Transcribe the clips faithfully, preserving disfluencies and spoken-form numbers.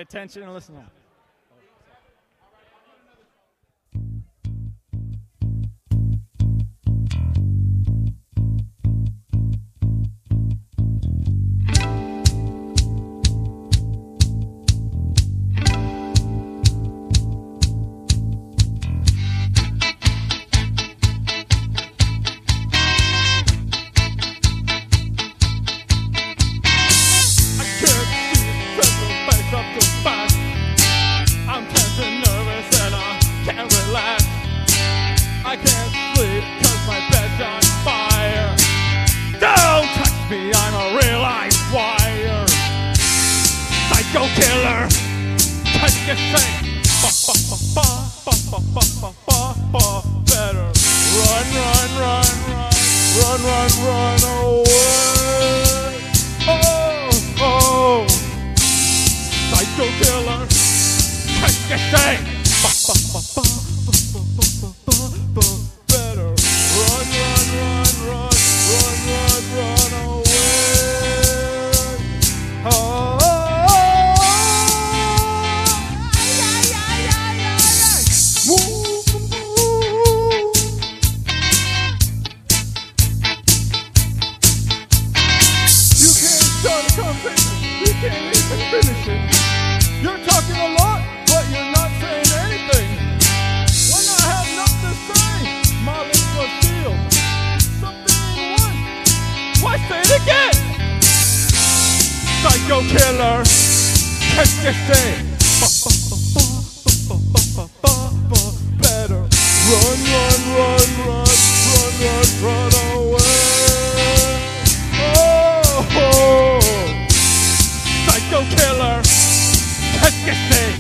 attention and listen. I'm tense and nervous and I can't relax. I can't sleep cause my bed's on fire. Don't touch me, I'm a real live wire. Psycho killer, can you sing? Better run, run, run, run, run, run, run away. Oh, oh, psycho killer. Can you say? Better run, run, run, run, run, run, run away. Oh, you can't start a conversation. You can't even finish it. You're talking a lot, but you're not saying anything. When I have nothing to say, my lips are sealed. Something in one. Why say it again? Psycho killer, can you say? Better run, run, run, run, run, run, run away. Oh, oh. Psycho killer, can you say?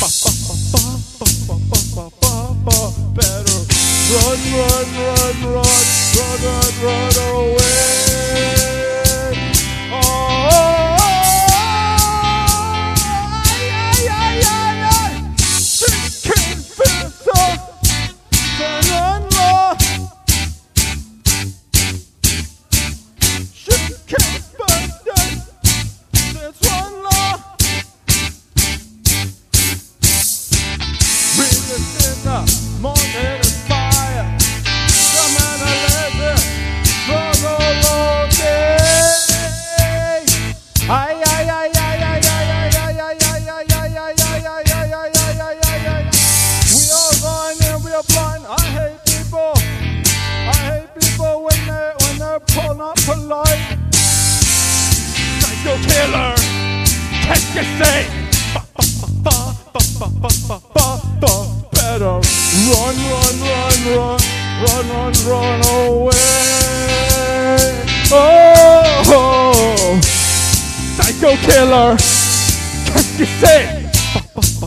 Better run, run, run, run, run, run, run away. Oh, ay, ay, ay, ay. Chicken pizza, son-in-law. Chicken birthday, that's one law. In the morning is fire. Come and live it for the long day. Ay ay ay ay ay ay ay ay ay ay ay ay ay ay ay ay ay ay ay. We are blind and we are blind. I hate people. I hate people when they when they're pull not polite. Psycho killer, can you say? Better run, run, run, run, run, run, run away. Oh, oh. Psycho killer, can you say?